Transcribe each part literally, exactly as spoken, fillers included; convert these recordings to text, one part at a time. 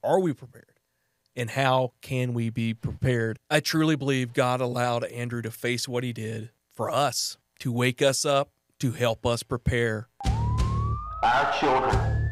are we prepared? And how can we be prepared? I truly believe God allowed Andrew to face what he did for us, to wake us up, to help us prepare. Our children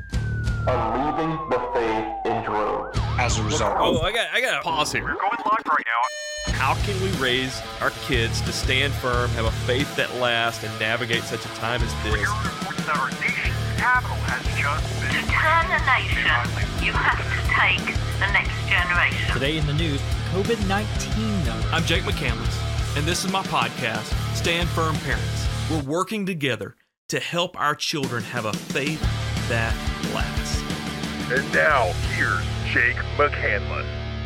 are leaving the faith in droves. As a result. Oh, I got I got to pause here. We're going live right now. How can we raise our kids to stand firm, have a faith that lasts, and navigate such a time as We're this? here to report that our nation's capital has just been... To turn the nation, you have to take the next generation. Today in the news, COVID nineteen numbers. I'm Jake McCandless, and this is my podcast, Stand Firm Parents. We're working together to help our children have a faith that lasts. And now, here's Jake McCandless.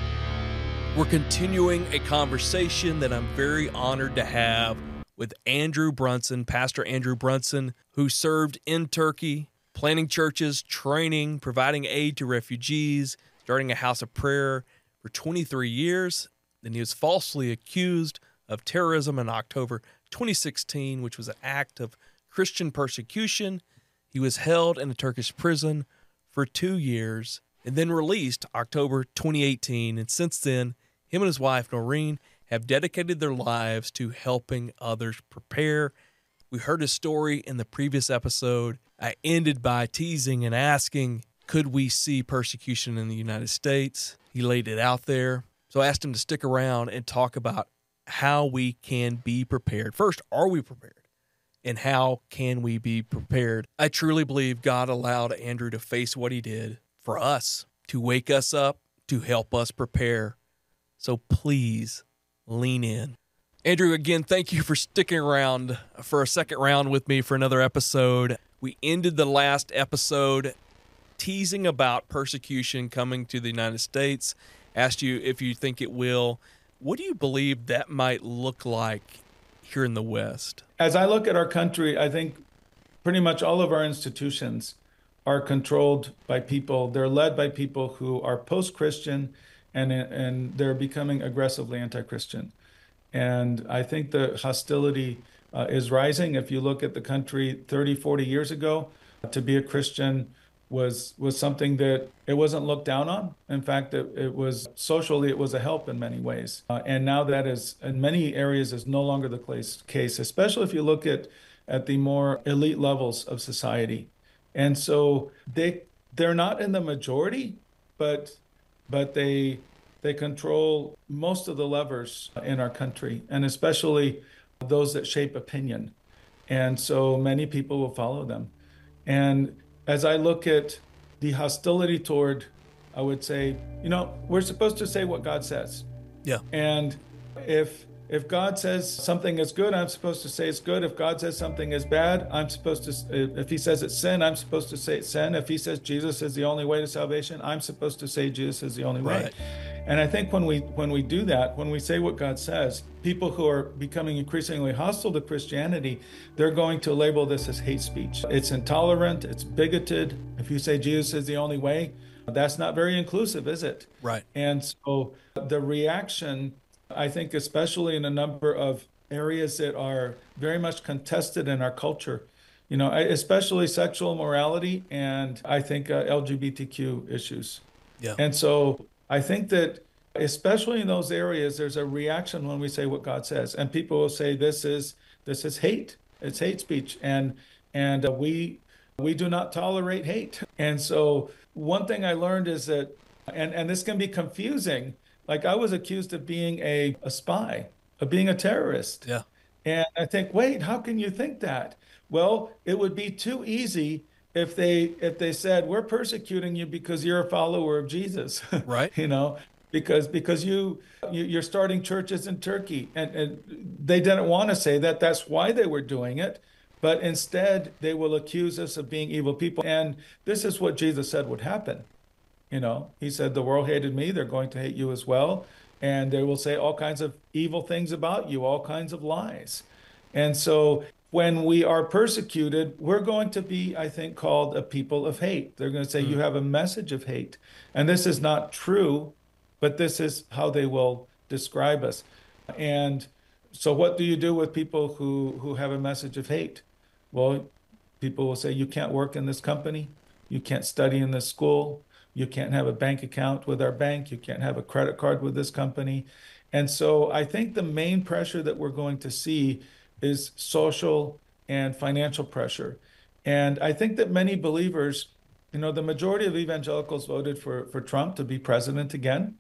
We're continuing a conversation that I'm very honored to have with Andrew Brunson, Pastor Andrew Brunson, who served in Turkey, planting churches, training, providing aid to refugees, starting a house of prayer for twenty-three years. Then he was falsely accused of terrorism in October twenty sixteen, which was an act of Christian persecution. He was held in a Turkish prison for two years and then released October twenty eighteen. And since then, him and his wife, Noreen, have dedicated their lives to helping others prepare. We heard his story in the previous episode. I ended by teasing and asking, could we see persecution in the United States? He laid it out there. So I asked him to stick around and talk about how we can be prepared. First, are we prepared? And how can we be prepared? I truly believe God allowed Andrew to face what he did for us, to wake us up, to help us prepare. So please lean in. Andrew, again, thank you for sticking around for a second round with me for another episode. We ended the last episode teasing about persecution coming to the United States. Asked you if you think it will. What do you believe that might look like here in the West? As I look at our country, I think pretty much all of our institutions are controlled by people. They're led by people who are post-Christian, and and they're becoming aggressively anti-Christian. And I think the hostility uh, is rising. If you look at the country thirty, forty years ago, to be a Christian was was something that it wasn't looked down on. In fact, it, it was socially, it was a help in many ways. Uh, and now that is, in many areas, is no longer the case, case, especially if you look at, at the more elite levels of society. And so they, they're not in the majority, but but they they control most of the levers in our country, and especially those that shape opinion. And so many people will follow them. And as I look at the hostility toward, I would say, you know, we're supposed to say what God says. Yeah. And if if God says something is good, I'm supposed to say it's good. If God says something is bad, I'm supposed to, if he says it's sin, I'm supposed to say it's sin. If he says Jesus is the only way to salvation, I'm supposed to say Jesus is the only way. Right. And I think when we when we do that, when we say what God says, people who are becoming increasingly hostile to Christianity, they're going to label this as hate speech. It's intolerant, it's bigoted. If you say Jesus is the only way, that's not very inclusive, is it? Right. And so the reaction, I think, especially in a number of areas that are very much contested in our culture, you know, especially sexual morality and I think uh, L G B T Q issues. Yeah. And so I think that especially in those areas, there's a reaction when we say what God says, and people will say this is this is hate. It's hate speech, and and uh, we we do not tolerate hate. And so one thing I learned is that, and and this can be confusing. Like I was accused of being a, a spy, of being a terrorist. Yeah. And I think, wait, how can you think that? Well, it would be too easy if they if they said we're persecuting you because you're a follower of Jesus. Right. You know, because because you, you you're starting churches in Turkey, and, and they didn't want to say that. That's why they were doing it. But instead, they will accuse us of being evil people. And this is what Jesus said would happen. You know, he said, the world hated me. They're going to hate you as well. And they will say all kinds of evil things about you, all kinds of lies. And so when we are persecuted, we're going to be, I think, called a people of hate. They're going to say, mm-hmm. you have a message of hate. And this is not true, but this is how they will describe us. And so what do you do with people who, who have a message of hate? Well, people will say, you can't work in this company. You can't study in this school. You can't have a bank account with our bank. You can't have a credit card with this company. And so I think the main pressure that we're going to see is social and financial pressure. And I think that many believers, you know, the majority of evangelicals voted for, for Trump to be president again.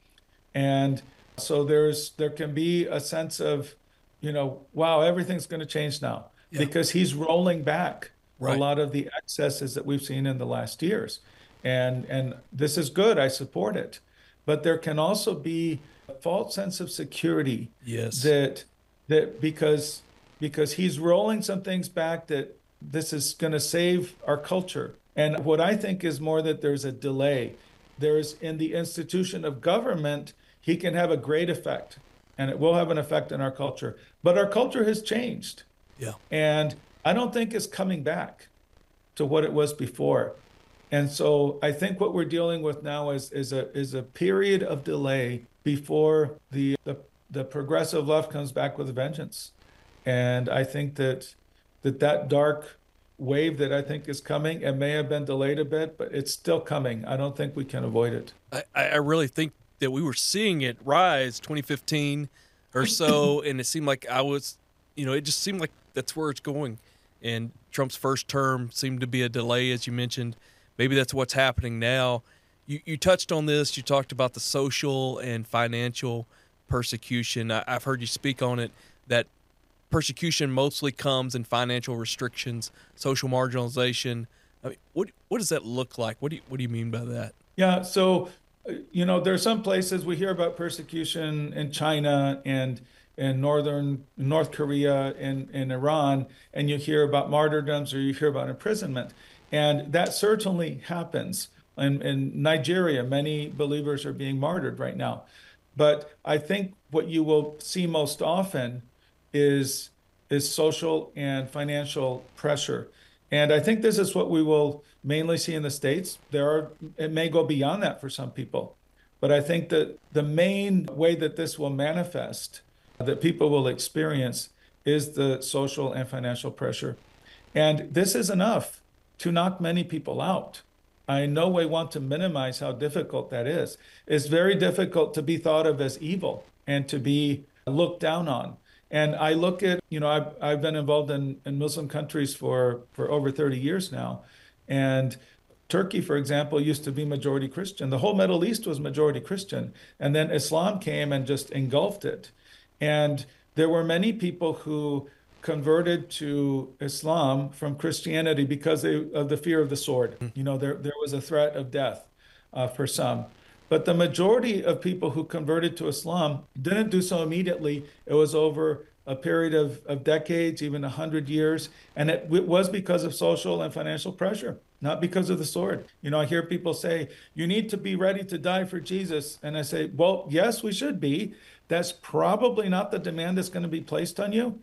And so there's there can be a sense of, you know, wow, everything's going to change now yeah. because he's rolling back right. a lot of the excesses that we've seen in the last years. And and this is good. I support it. But there can also be a false sense of security yes. that that because because he's rolling some things back, that this is going to save our culture. And what I think is more that there's a delay. There's in the institution of government, he can have a great effect, and it will have an effect in our culture. But our culture has changed. Yeah. And I don't think it's coming back to what it was before. And so I think what we're dealing with now is is a is a period of delay before the the, the progressive left comes back with a vengeance. And I think that that that dark wave that I think is coming, it may have been delayed a bit, but it's still coming. I don't think we can avoid it. I, I really think that we were seeing it rise twenty fifteen or so, and it seemed like I was, you know, it just seemed like that's where it's going. And Trump's first term seemed to be a delay, as you mentioned. Maybe that's what's happening now. You you touched on this. You talked about the social and financial persecution. I, I've heard you speak on it, that persecution mostly comes in financial restrictions, social marginalization. I mean, what what does that look like? What do you, what do you mean by that? Yeah, so, you know, there are some places we hear about persecution in China and in northern North Korea and in Iran, and you hear about martyrdoms or you hear about imprisonment. And that certainly happens. In, in Nigeria, many believers are being martyred right now. But I think what you will see most often is is social and financial pressure. And I think this is what we will mainly see in the States. There are, it may go beyond that for some people. But I think that the main way that this will manifest, that people will experience, is the social and financial pressure. And this is enough to knock many people out. I in no way want to minimize how difficult that is. It's very difficult to be thought of as evil and to be looked down on. And I look at, you know, I've, I've been involved in, in Muslim countries for, for over thirty years now. And Turkey, for example, used to be majority Christian. The whole Middle East was majority Christian. And then Islam came and just engulfed it. And there were many people who converted to Islam from Christianity because they, of the fear of the sword. You know, there, there was a threat of death uh, for some. But the majority of people who converted to Islam didn't do so immediately. It was over a period of, of decades, even one hundred years. And it, it was because of social and financial pressure, not because of the sword. You know, I hear people say, you need to be ready to die for Jesus. And I say, well, yes, we should be. That's probably not the demand that's going to be placed on you.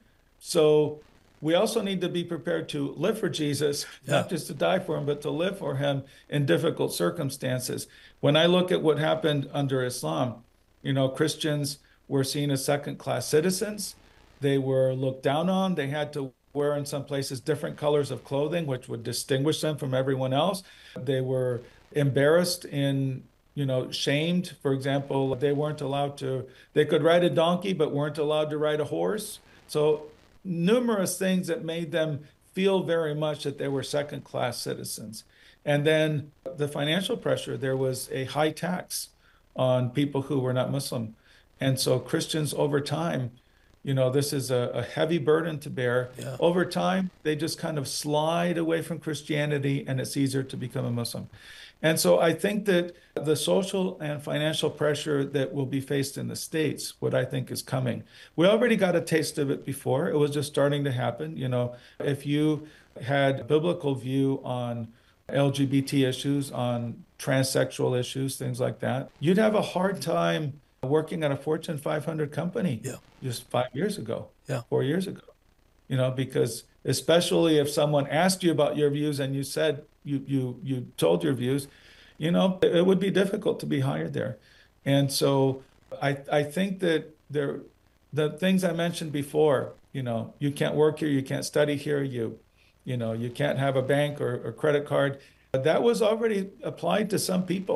So we also need to be prepared to live for Jesus, yeah. not just to die for him, but to live for him in difficult circumstances. When I look at what happened under Islam, you know, Christians were seen as second-class citizens. They were looked down on. They had to wear, in some places, different colors of clothing, which would distinguish them from everyone else. They were embarrassed in, you know, shamed. For example, they weren't allowed to, they could ride a donkey, but weren't allowed to ride a horse. So numerous things that made them feel very much that they were second-class citizens. And then the financial pressure, there was a high tax on people who were not Muslim. And so Christians over time, you know, this is a, a heavy burden to bear. Yeah. Over time, they just kind of slide away from Christianity, and it's easier to become a Muslim. And so I think that the social and financial pressure that will be faced in the States, what I think is coming, we already got a taste of it before. It was just starting to happen. You know, if you had a biblical view on L G B T issues, on transsexual issues, things like that, you'd have a hard time working at a Fortune five hundred company yeah. just five years ago, yeah. four years ago, you know, because especially if someone asked you about your views and you said, you you you told your views, you know, it would be difficult to be hired there. And so I I think that there, the things I mentioned before, you know, you can't work here, you can't study here, you, you know, you can't have a bank or, or credit card. That was already applied to some people.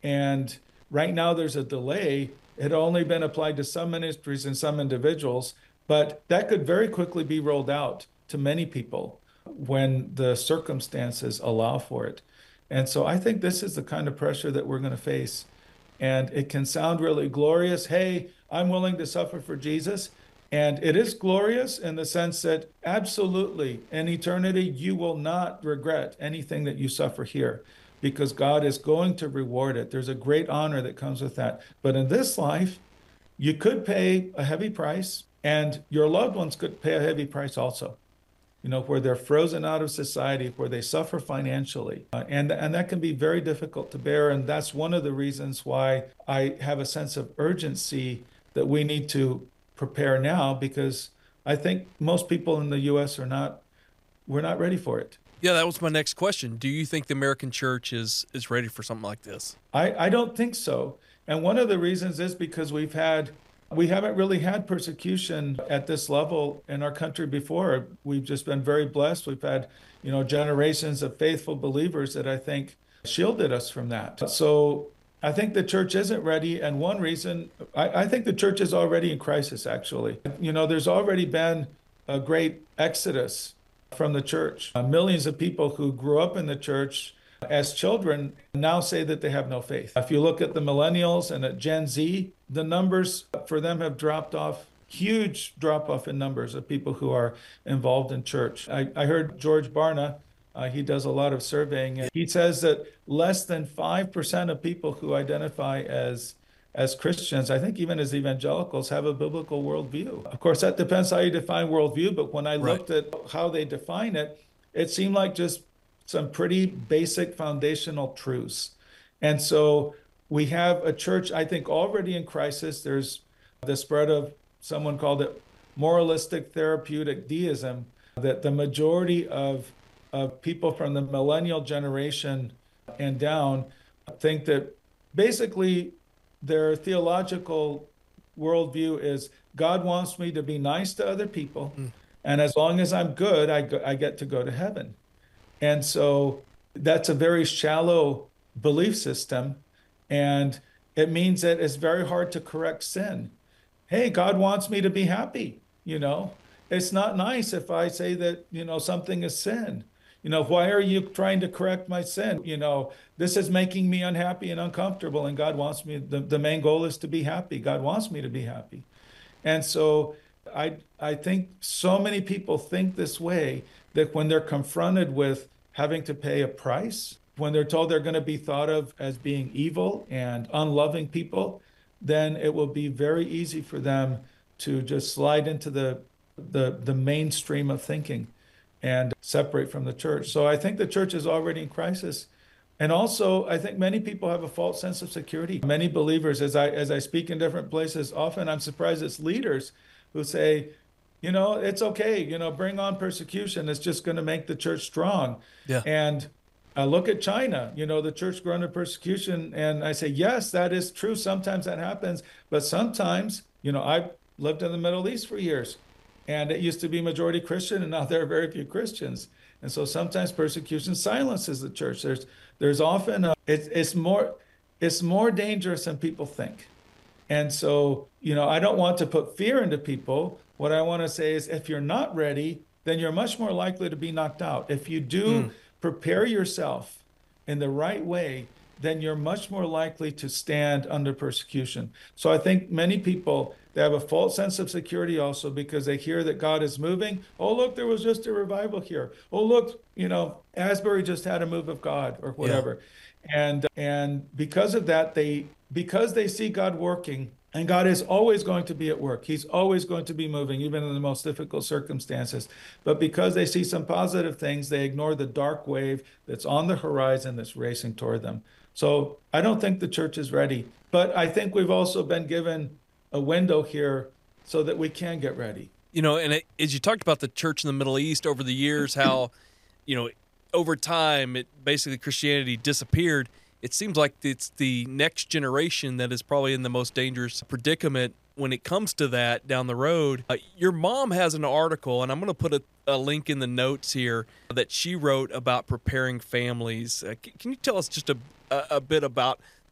And right now there's a delay. It had only been applied to some ministries and some individuals, but that could very quickly be rolled out to many people when the circumstances allow for it. And so I think this is the kind of pressure that we're going to face. And it can sound really glorious. Hey, I'm willing to suffer for Jesus. And it is glorious in the sense that absolutely in eternity, you will not regret anything that you suffer here because God is going to reward it. There's a great honor that comes with that. But in this life, you could pay a heavy price and your loved ones could pay a heavy price also, you know, where they're frozen out of society, where they suffer financially. Uh, and, and that can be very difficult to bear. And that's one of the reasons why I have a sense of urgency that we need to prepare now, because I think most people in the U S are not, we're not ready for it. Yeah, that was my next question. Do you think the American church is is ready for something like this? I, I don't think so. And one of the reasons is because we've had, we haven't really had persecution at this level in our country before. We've just been very blessed. We've had, you know, generations of faithful believers that I think shielded us from that. So I think the church isn't ready. And one reason, I, I think the church is already in crisis, actually. You know, there's already been a great exodus from the church. Uh, millions of people who grew up in the church as children now say that they have no faith. If you look at the millennials and at Gen Z, the numbers for them have dropped off, huge drop off in numbers of people who are involved in church. I, I heard George Barna, uh, he does a lot of surveying, and he says that less than five percent of people who identify as as Christians, I think even as evangelicals, have a biblical worldview. Of course, that depends how you define worldview, but when I looked right. at how they define it, it seemed like just some pretty basic foundational truths. And so we have a church, I think, already in crisis. There's the spread of, someone called it moralistic therapeutic deism, that the majority of, of people from the millennial generation and down think that basically their theological worldview is God wants me to be nice to other people, mm. and as long as I'm good, I, go, I get to go to heaven. And so that's a very shallow belief system, and it means that it's very hard to correct sin. Hey, God wants me to be happy, you know. It's not nice if I say that, you know, something is sin. You know, why are you trying to correct my sin? You know, this is making me unhappy and uncomfortable, and God wants me, the, the main goal is to be happy. God wants me to be happy. And so I, I think so many people think this way, that when they're confronted with having to pay a price, when they're told they're going to be thought of as being evil and unloving people, then it will be very easy for them to just slide into the, the, the mainstream of thinking and separate from the church. So I think the church is already in crisis. And also, I think many people have a false sense of security. Many believers, as I as I speak in different places, often I'm surprised it's leaders who say, you know, it's okay, you know, bring on persecution. It's just going to make the church strong. Yeah. And I look at China, you know, the church grew under persecution. And I say, yes, that is true. Sometimes that happens. But sometimes, you know, I've lived in the Middle East for years. And it used to be majority Christian, and now there are very few Christians. And so sometimes persecution silences the church. There's there's often, a, it, it's more it's more dangerous than people think. And so, you know, I don't want to put fear into people. What I want to say is if you're not ready, then you're much more likely to be knocked out. If you do mm. prepare yourself in the right way, then you're much more likely to stand under persecution. So I think many people, they have a false sense of security also because they hear that God is moving. Oh, look, there was just a revival here. Oh, look, you know, Asbury just had a move of God or whatever. Yeah. And and because of that, they because they see God working, and God is always going to be at work. He's always going to be moving, even in the most difficult circumstances. But because they see some positive things, they ignore the dark wave that's on the horizon that's racing toward them. So I don't think the church is ready. But I think we've also been given a window here so that we can get ready. You know, and it, as you talked about the church in the Middle East over the years, how, you know, over time, it basically Christianity disappeared. It seems like it's the next generation that is probably in the most dangerous predicament when it comes to that down the road. Uh, your mom has an article, and I'm going to put a, a link in the notes here, that she wrote about preparing families. Uh, c- can you tell us just a, a, a bit about the,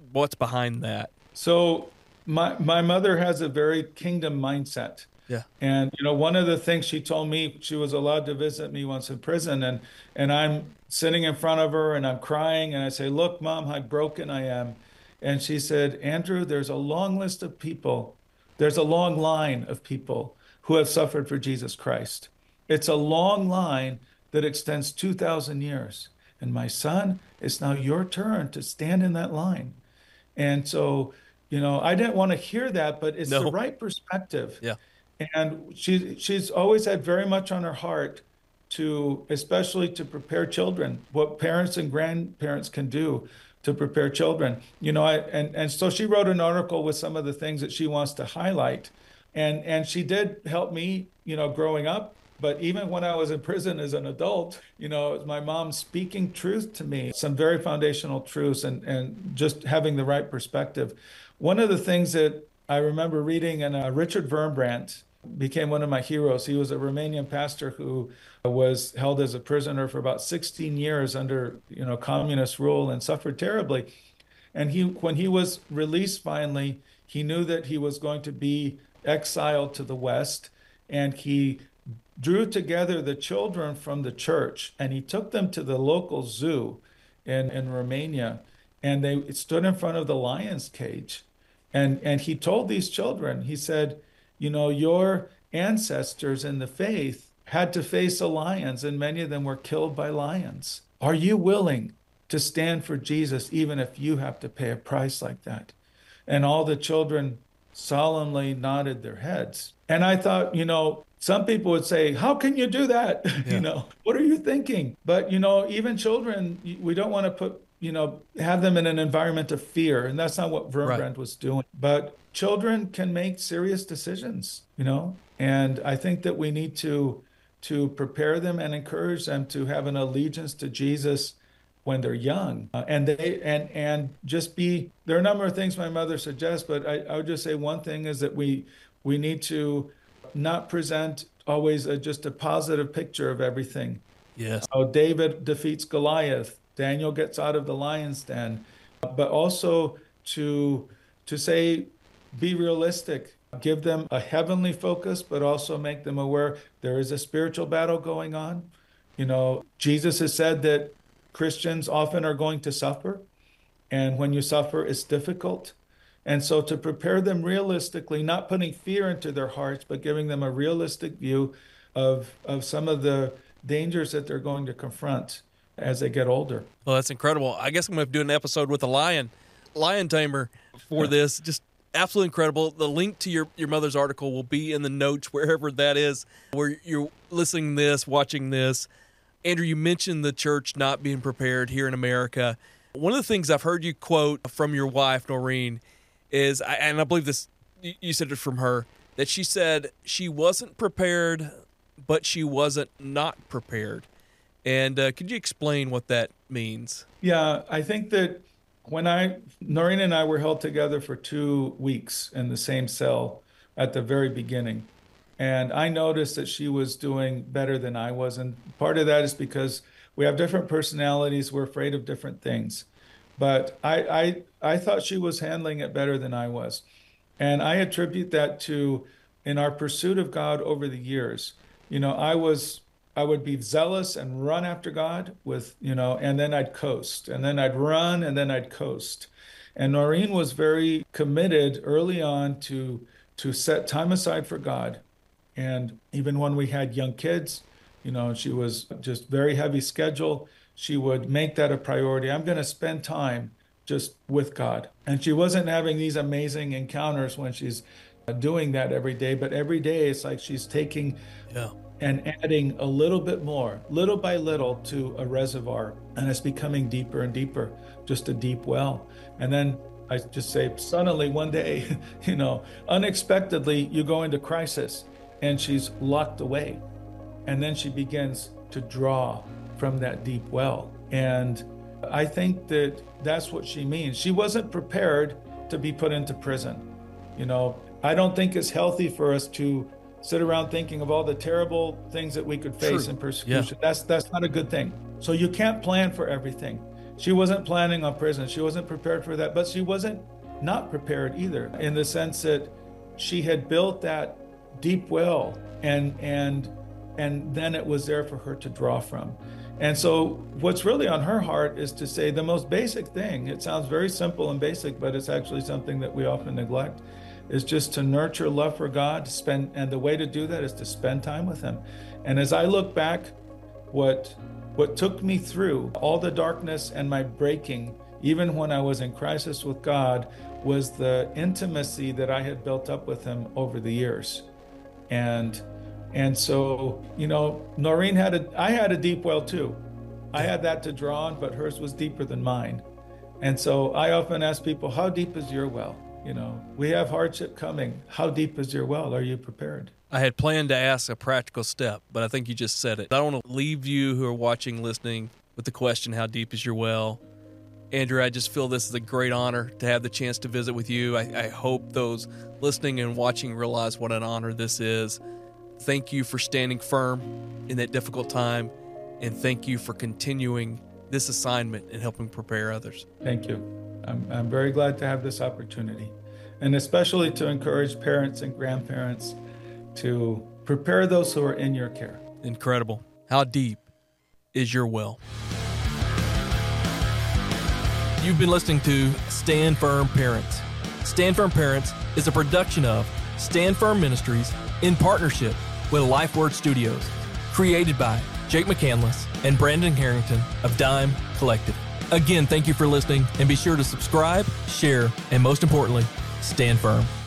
what's behind that? So my my mother has a very kingdom mindset. Yeah. And you know, one of the things she told me, she was allowed to visit me once in prison, and and I'm sitting in front of her and I'm crying and I say, "Look, Mom, how broken I am." And she said, "Andrew, there's a long list of people. There's a long line of people who have suffered for Jesus Christ. It's a long line that extends two thousand years. And my son, it's now your turn to stand in that line." And so, you know, I didn't want to hear that, but it's No. the right perspective. Yeah. And she she's always had very much on her heart to, especially to prepare children, what parents and grandparents can do to prepare children. You know, I, and, and so she wrote an article with some of the things that she wants to highlight. And, and she did help me, you know, growing up. But even when I was in prison as an adult, you know, it was my mom speaking truth to me, some very foundational truths, and, and just having the right perspective. One of the things that I remember reading, and uh, Richard Wurmbrand became one of my heroes. He was a Romanian pastor who was held as a prisoner for about sixteen years under, you know, communist rule and suffered terribly. And he, when he was released finally, he knew that he was going to be exiled to the West, and he drew together the children from the church and he took them to the local zoo in, in Romania, and they stood in front of the lion's cage. And, and he told these children, he said, you know, your ancestors in the faith had to face the lions, and many of them were killed by lions. Are you willing to stand for Jesus even if you have to pay a price like that? And all the children solemnly nodded their heads. And I thought, you know, some people would say, how can you do that? Yeah. You know, what are you thinking? But, you know, even children, we don't want to put, you know, have them in an environment of fear. And that's not what Wurmbrand Right. was doing. But children can make serious decisions, you know, and I think that we need to to prepare them and encourage them to have an allegiance to Jesus when they're young, uh, and they and and just be. There are a number of things my mother suggests, but I, I would just say one thing is that we we need to not present always a, just a positive picture of everything. Yes. Oh, David defeats Goliath. Daniel gets out of the lion's den, but also to to say, be realistic. Give them a heavenly focus, but also make them aware there is a spiritual battle going on. You know, Jesus has said that Christians often are going to suffer, and when you suffer, it's difficult. And so to prepare them realistically, not putting fear into their hearts, but giving them a realistic view of, of some of the dangers that they're going to confront as they get older. Well, that's incredible. I guess I'm going to do an episode with a lion, lion tamer for this. Just absolutely incredible. The link to your, your mother's article will be in the notes, wherever that is, where you're listening to this, watching this. Andrew, you mentioned the church not being prepared here in America. One of the things I've heard you quote from your wife, Noreen, is, and I believe this, you said it from her, that she said she wasn't prepared, but she wasn't not prepared. And uh, could you explain what that means? Yeah, I think that when I, Noreen and I were held together for two weeks in the same cell at the very beginning. And I noticed that she was doing better than I was. And part of that is because we have different personalities. We're afraid of different things. But I, I, I thought she was handling it better than I was. And I attribute that to, in our pursuit of God over the years, you know, I was, I would be zealous and run after God with, you know, and then I'd coast, and then I'd run, and then I'd coast. And Noreen was very committed early on to, to set time aside for God. And even when we had young kids, you know, she was just very heavy schedule. She would make that a priority. I'm going to spend time just with God. And she wasn't having these amazing encounters when she's doing that every day, but every day it's like she's taking Yeah. and adding a little bit more, little by little, to a reservoir. And it's becoming deeper and deeper, just a deep well. And then I just say, suddenly one day, you know, unexpectedly, you go into crisis and she's locked away. And then she begins to draw from that deep well. And I think that that's what she means. She wasn't prepared to be put into prison. You know, I don't think it's healthy for us to sit around thinking of all the terrible things that we could face True. in persecution. Yeah. That's that's not a good thing. So you can't plan for everything. She wasn't planning on prison. She wasn't prepared for that, but she wasn't not prepared either, in the sense that she had built that deep well, and and and then it was there for her to draw from. And so what's really on her heart is to say the most basic thing. It sounds very simple and basic, but it's actually something that we often neglect, is just to nurture love for God, spend, and the way to do that is to spend time with him. And as I look back, what what took me through all the darkness and my breaking, even when I was in crisis with God, was the intimacy that I had built up with him over the years. And and so, you know, Noreen had a, I had a deep well too. I had that to draw on, but hers was deeper than mine. And so I often ask people, how deep is your well? You know, we have hardship coming. How deep is your well? Are you prepared? I had planned to ask a practical step, but I think you just said it. I don't want to leave you who are watching, listening, with the question, how deep is your well? Andrew, I just feel this is a great honor to have the chance to visit with you. I, I hope those listening and watching realize what an honor this is. Thank you for standing firm in that difficult time, and thank you for continuing this assignment and helping prepare others. Thank you. I'm, I'm very glad to have this opportunity, and especially to encourage parents and grandparents to prepare those who are in your care. Incredible. How deep is your well? You've been listening to Stand Firm Parents. Stand Firm Parents is a production of Stand Firm Ministries in partnership with LifeWord Studios, created by Jake McCandless and Brandon Harrington of Dime Collective. Again, thank you for listening, and be sure to subscribe, share, and most importantly, stand firm.